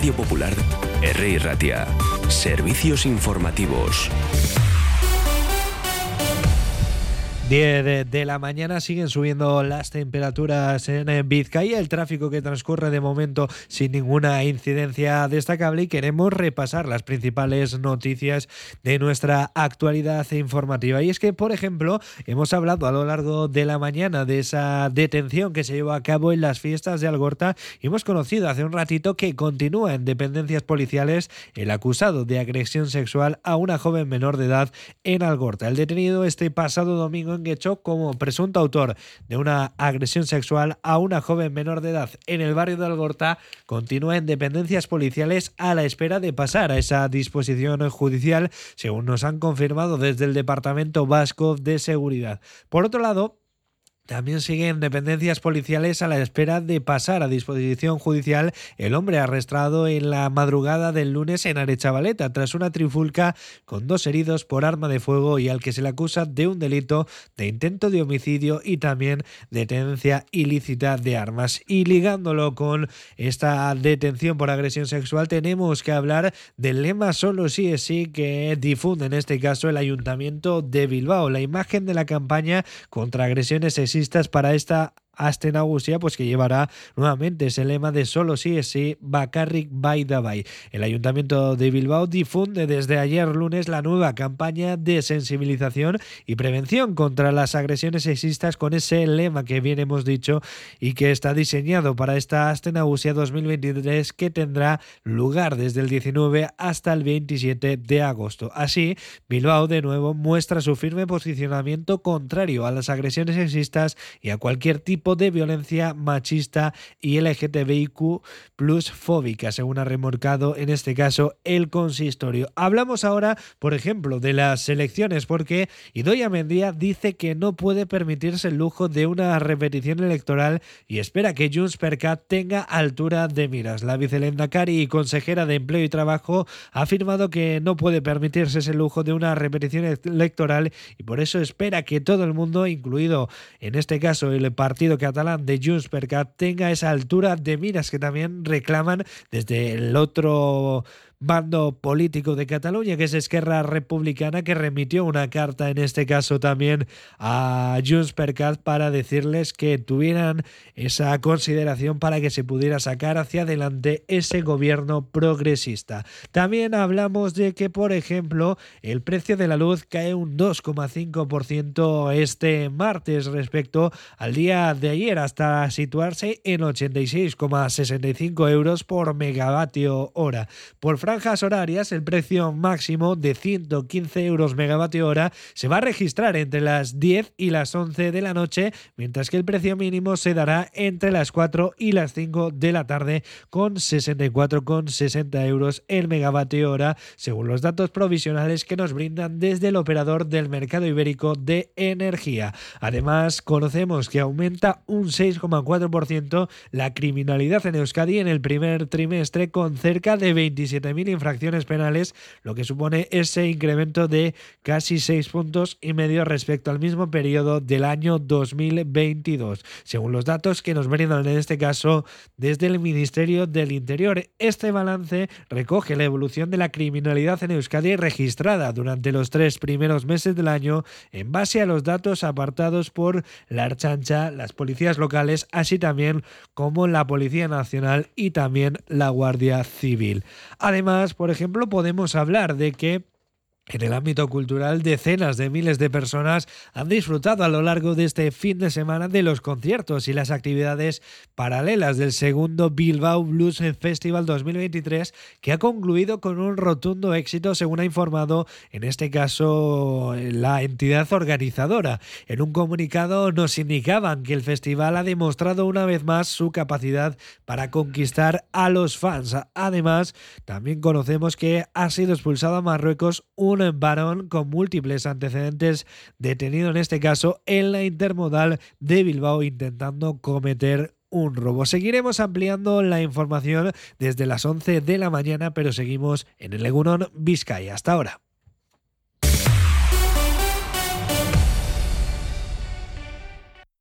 Radio Popular, R. Ratia. Servicios informativos. 10 de la mañana, siguen subiendo las temperaturas en Vizcaya, el tráfico que transcurre de momento sin ninguna incidencia destacable, y queremos repasar las principales noticias de nuestra actualidad informativa. Y es que, por ejemplo, hemos hablado a lo largo de la mañana de esa detención que se llevó a cabo en las fiestas de Algorta, y hemos conocido hace un ratito que continúa en dependencias policiales el acusado de agresión sexual a una joven menor de edad en Algorta. El detenido este pasado domingo en Guecho como presunto autor de una agresión sexual a una joven menor de edad en el barrio de Algorta continúa en dependencias policiales a la espera de pasar a esa disposición judicial, según nos han confirmado desde el Departamento Vasco de Seguridad. Por otro lado, también siguen dependencias policiales a la espera de pasar a disposición judicial el hombre arrestado en la madrugada del lunes en Arechavaleta tras una trifulca con 2 heridos por arma de fuego y al que se le acusa de un delito de intento de homicidio y también de tenencia ilícita de armas. Y ligándolo con esta detención por agresión sexual, tenemos que hablar del lema "Solo sí es sí" que difunde en este caso el Ayuntamiento de Bilbao. La imagen de la campaña contra agresiones sexistas para esta Aste Nagusia, pues que llevará nuevamente ese lema de "Solo sí es sí, bakarrik bai da bai". El Ayuntamiento de Bilbao difunde desde ayer lunes la nueva campaña de sensibilización y prevención contra las agresiones sexistas con ese lema que bien hemos dicho y que está diseñado para esta Aste Nagusia 2023, que tendrá lugar desde el 19 hasta el 27 de agosto. Así, Bilbao de nuevo muestra su firme posicionamiento contrario a las agresiones sexistas y a cualquier tipo de violencia machista y LGTBIQ plus fóbica, según ha remorcado en este caso el consistorio. Hablamos ahora, por ejemplo, de las elecciones, porque Idoia Mendia dice que no puede permitirse el lujo de una repetición electoral y espera que Junts per Cat tenga altura de miras. La vicelehendakari y consejera de Empleo y Trabajo ha afirmado que no puede permitirse ese lujo de una repetición electoral y por eso espera que todo el mundo, incluido en este caso el partido catalán de Junts per Cat, tenga esa altura de miras que también reclaman desde el otro bando político de Cataluña, que es Esquerra Republicana, que remitió una carta en este caso también a Junts per Cat para decirles que tuvieran esa consideración para que se pudiera sacar hacia adelante ese gobierno progresista. También hablamos de que, por ejemplo, el precio de la luz cae un 2,5% este martes respecto al día de ayer, hasta situarse en 86,65 euros por megavatio hora. Por franjas horarias, el precio máximo de 115 euros megavatio hora se va a registrar entre las 10 y las 11 de la noche, mientras que el precio mínimo se dará entre las 4 y las 5 de la tarde, con 64,60 euros el megavatio hora, según los datos provisionales que nos brindan desde el operador del mercado ibérico de energía. Además, conocemos que aumenta un 6,4% la criminalidad en Euskadi en el primer trimestre, con cerca de 27.000 infracciones penales, lo que supone ese incremento de casi 6,5 puntos respecto al mismo periodo del año 2022, según los datos que nos brindan en este caso desde el Ministerio del Interior. Este balance recoge la evolución de la criminalidad en Euskadi registrada durante los 3 primeros meses del año en base a los datos apartados por la Ertzaintza, las policías locales, así también como la Policía Nacional y también la Guardia Civil. Además, por ejemplo, podemos hablar de que en el ámbito cultural, decenas de miles de personas han disfrutado a lo largo de este fin de semana de los conciertos y las actividades paralelas del segundo Bilbao Blues Festival 2023, que ha concluido con un rotundo éxito, según ha informado en este caso la entidad organizadora. En un comunicado nos indicaban que el festival ha demostrado una vez más su capacidad para conquistar a los fans. Además, también conocemos que ha sido expulsado a Marruecos un varón con múltiples antecedentes, detenido en este caso en la intermodal de Bilbao intentando cometer un robo. Seguiremos ampliando la información desde las 11 de la mañana, pero seguimos en el Egunon Vizcaya. Hasta ahora.